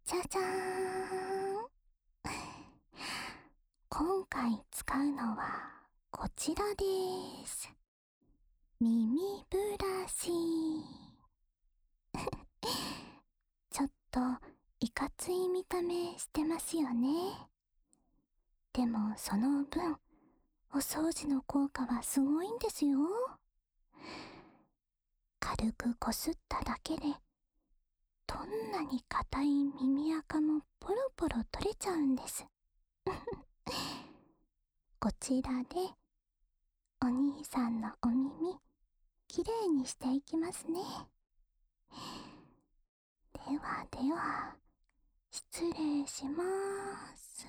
じゃじゃーん。今回使うのはこちらです。耳ブラシ。ちょっといかつい見た目してますよね。でもその分、お掃除の効果はすごいんですよ。軽くこすっただけで、どんなに硬い耳垢もポロポロ取れちゃうんです。こちらで、お兄さんのお耳、きれいにしていきますね。ではでは、失礼しまーす。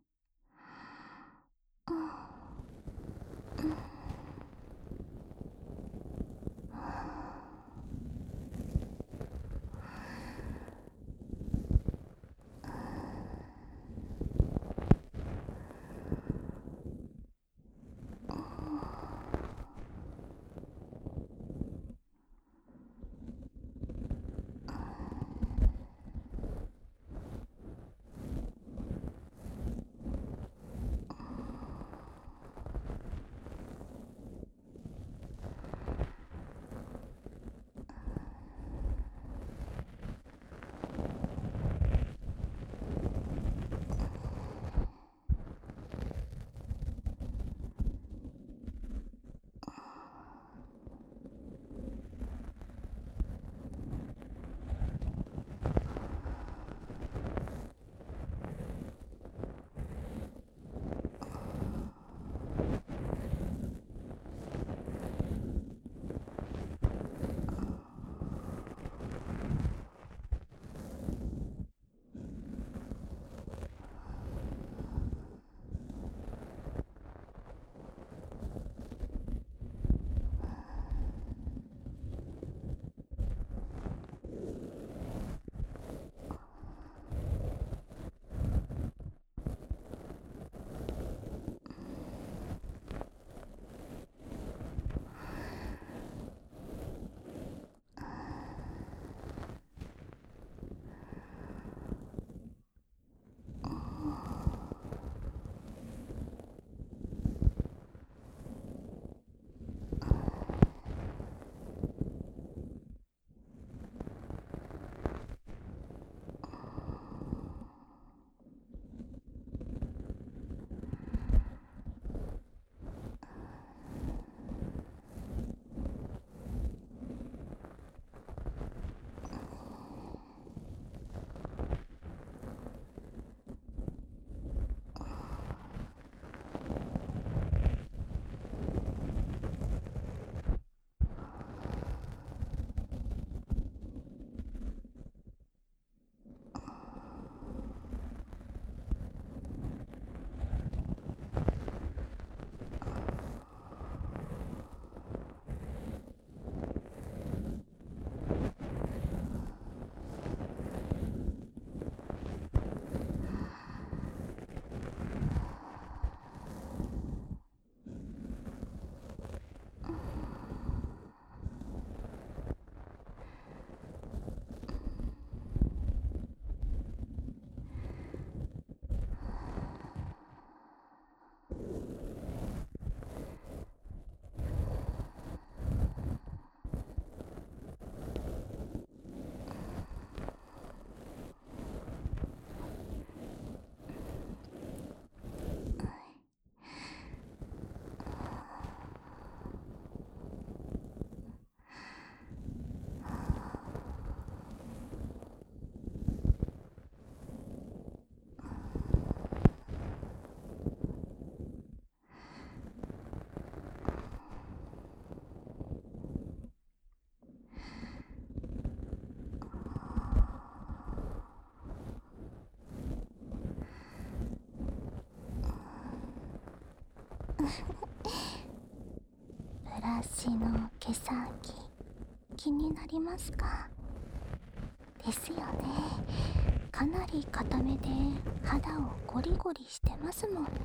ブラシの毛先、気になりますか？ですよね。かなり固めで肌をゴリゴリしてますもんね。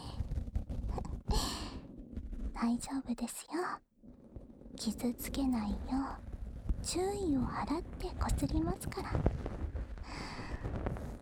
大丈夫ですよ。傷つけないよう注意を払ってこすりますから。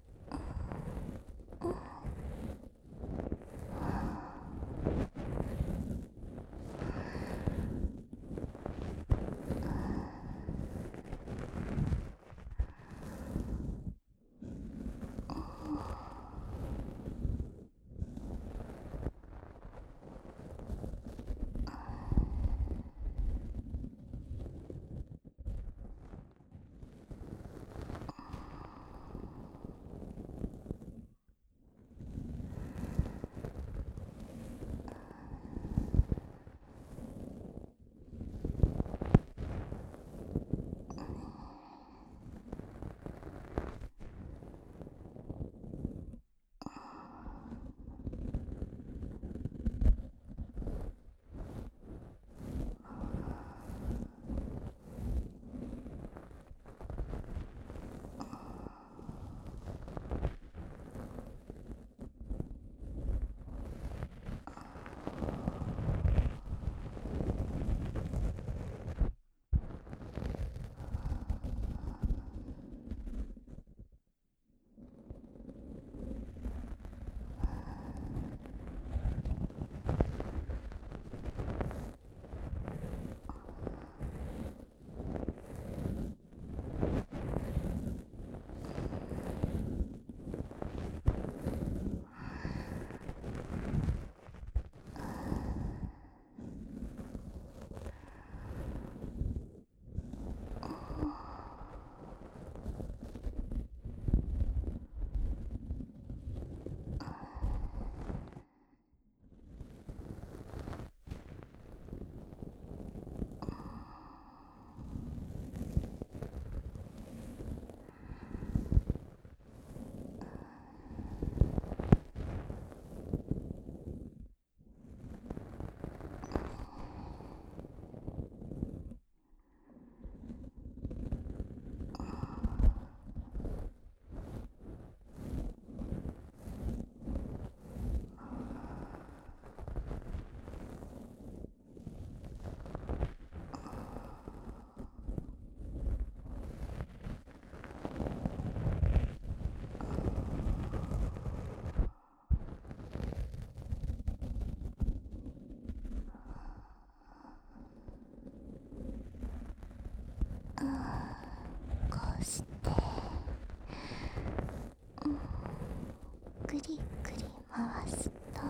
くりくり回すと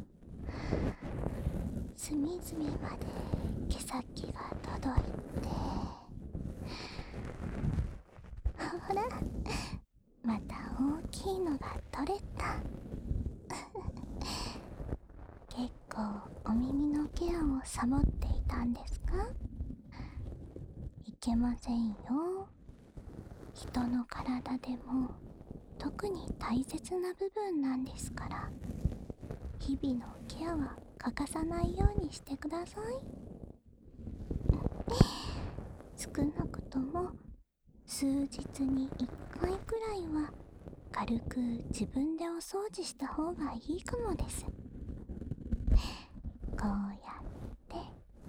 隅々まで毛先が届いて、ほら、また大きいのが取れた。結構お耳のケアをサボっていたんですか？いけませんよ。人の体でも特に大切な部分なんですから、日々のケアは欠かさないようにしてください。少なくとも数日に1回くらいは軽く自分でお掃除した方がいいかもです。こうやって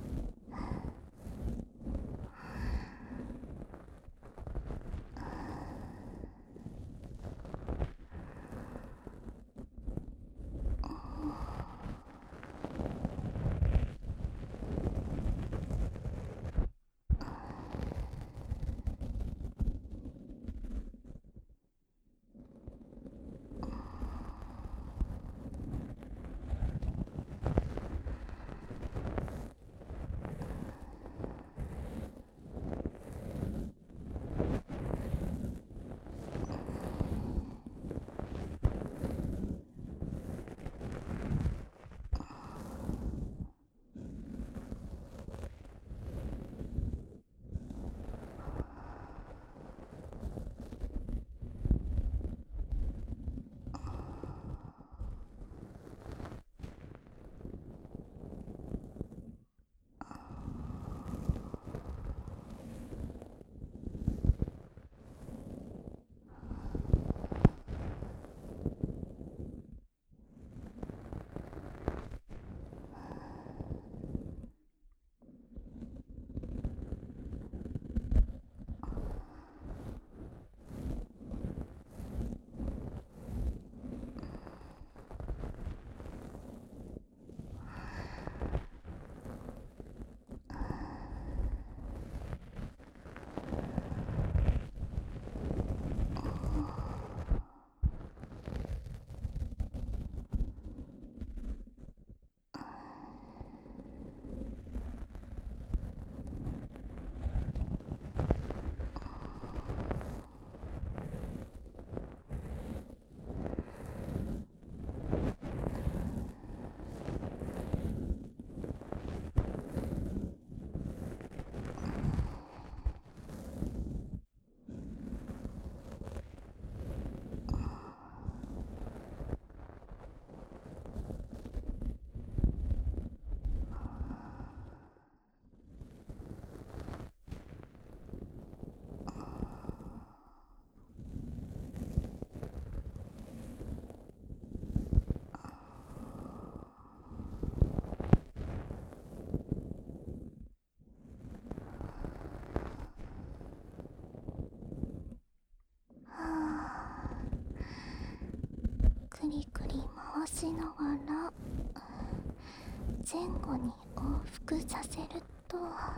くりくり回しながら前後に往復させると、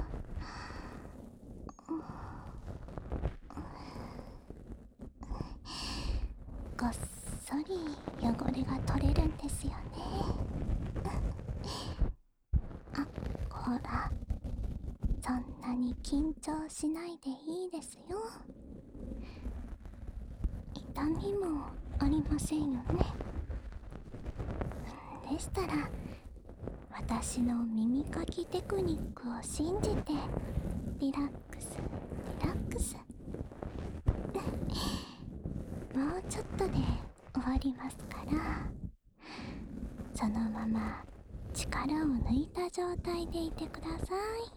ごっそり汚れが取れるんですよね。あ、ほら、そんなに緊張しないでいいですよ。痛みもありませんよね。でしたら私の耳かきテクニックを信じてリラックスリラックス。もうちょっとで終わりますから、そのまま力を抜いた状態でいてください。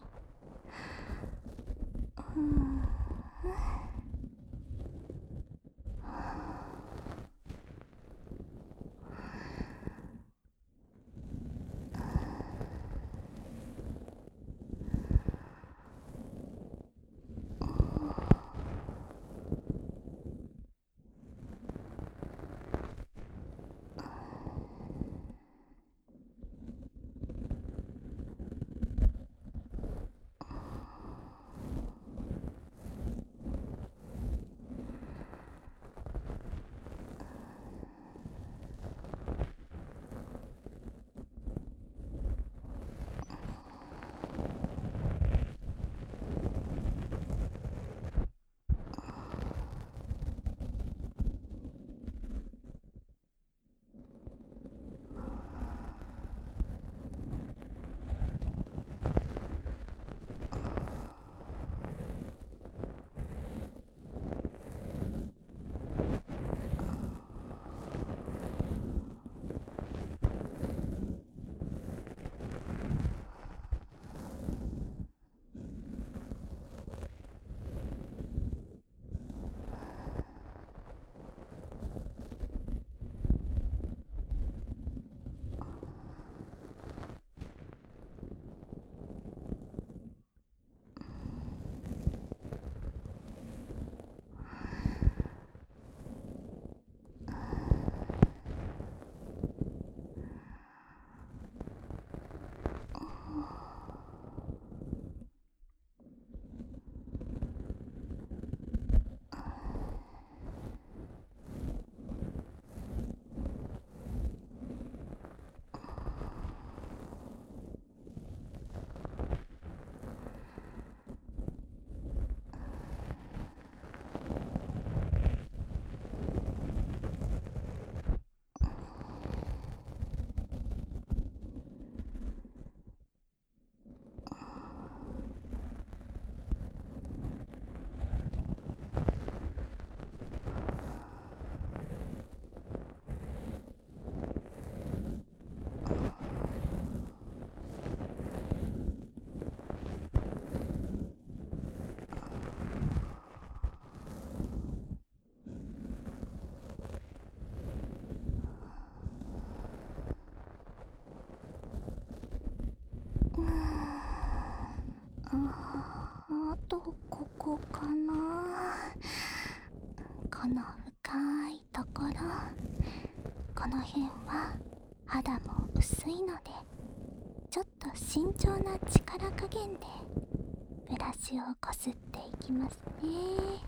ところ、この辺は肌も薄いので、ちょっと慎重な力加減でブラシをこすっていきますね。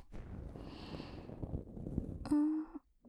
うん。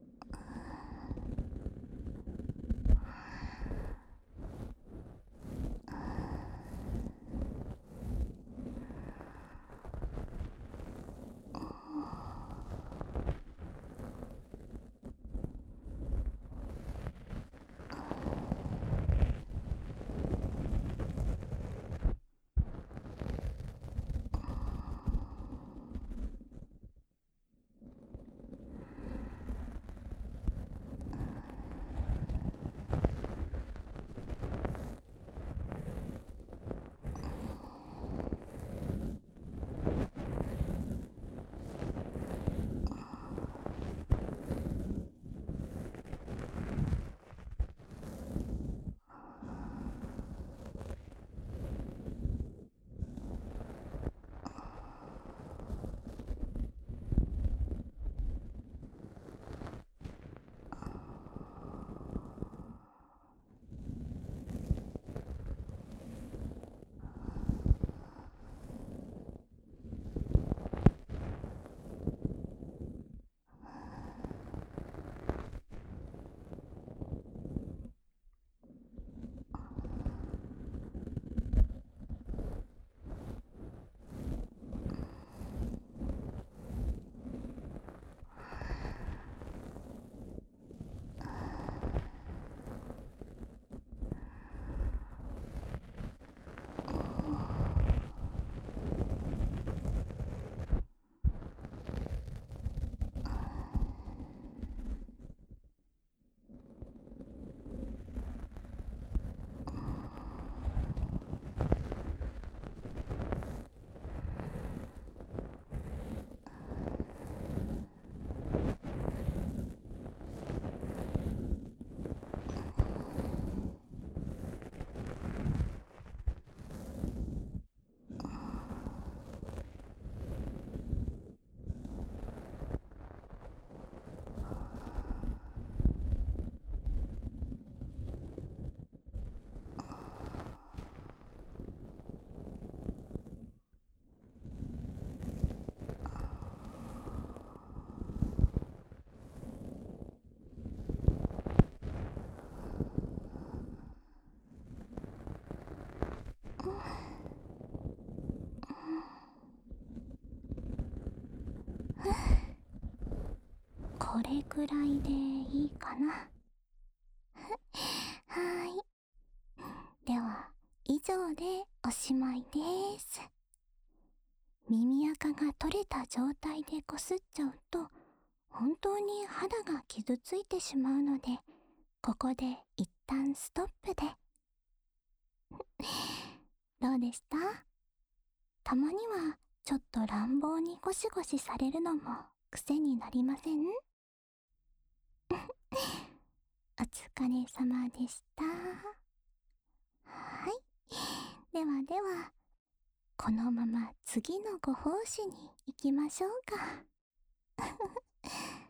これくらいでいいかな。はーい。では、以上でおしまいです。耳垢が取れた状態でこすっちゃうと、本当に肌が傷ついてしまうので、ここで一旦ストップで。どうでした？たまにはちょっと乱暴にゴシゴシされるのも癖になりません？お疲れ様でした。はい。ではでは、このまま次のご奉仕に行きましょうか。